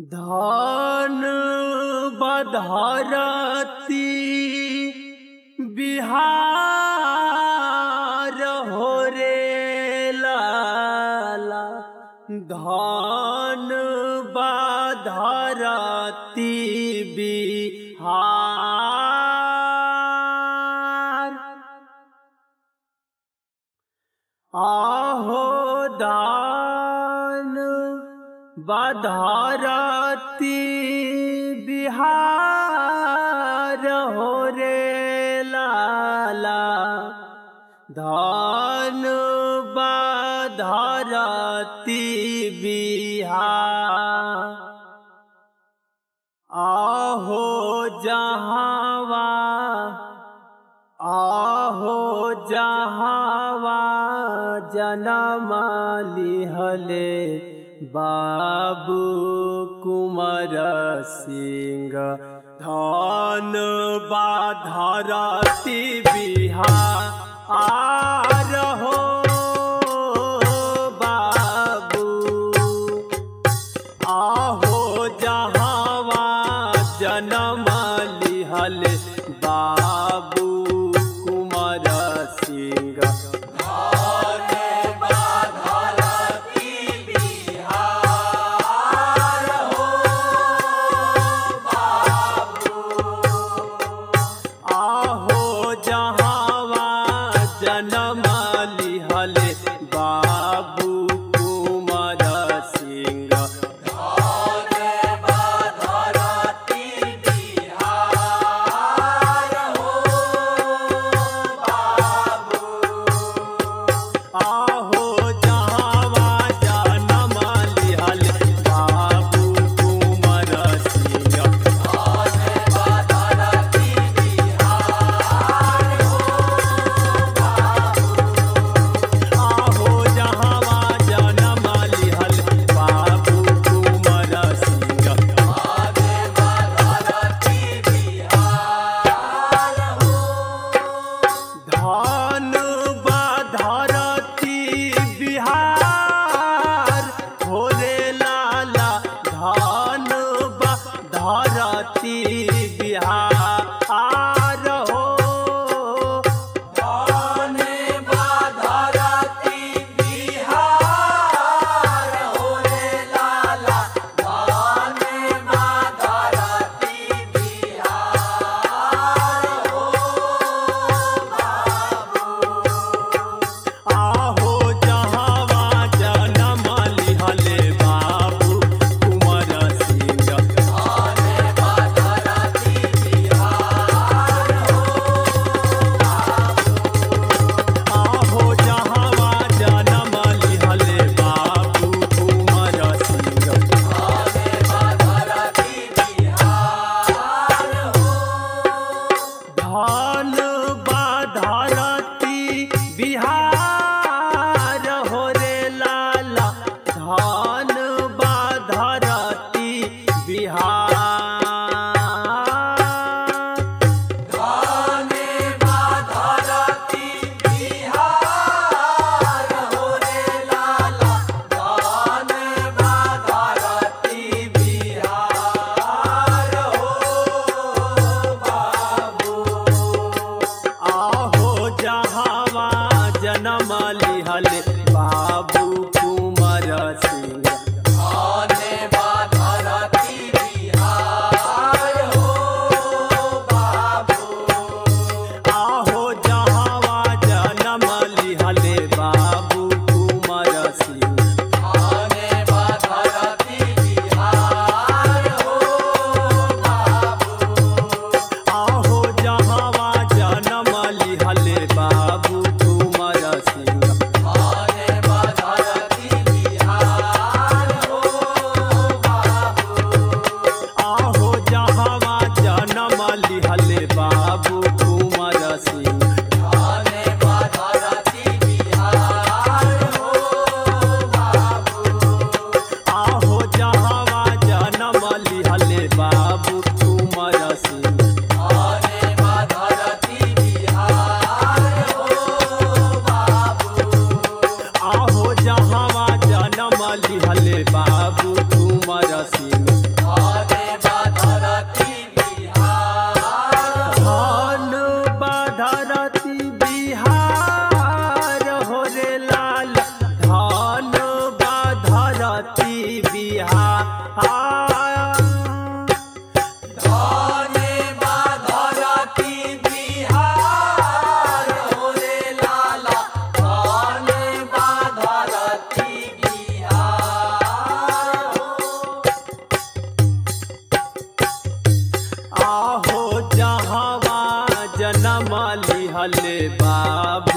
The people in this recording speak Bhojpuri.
धान बधारती बिहार हो रे लाला। धान बधारती बिहार आहो दान बधारती बिहार हो रे लाला। धान बधारती बिहार आहो जहाँवा जनम लिहले बाबू कुंवर सिंह। धान बधारती बिहार हो बाबू आहो जहाँवा जनम लिहले बाबू कुंवर सिंह। जनम लिहले बाबू कुंवर सिंह। धान बधारती बिहार हो बाबू आहो जहाँवा जनम लिहले बाबू कुंवर सिंह। धान बधारती बिहार हो धान बधारती बिहार हो रे लाला। धान बधारती बिहार हो धान बधारती बिहार हो रे लाला। धान बधारती बिहार हो आहो जहाँवा जनम लिहले बाबू कुंवर सिंह। धान बधारती धने बा धरती बिहार हो रे लाला धने बा धरती बिहार आहो जहवा जन्म लिहले बाबा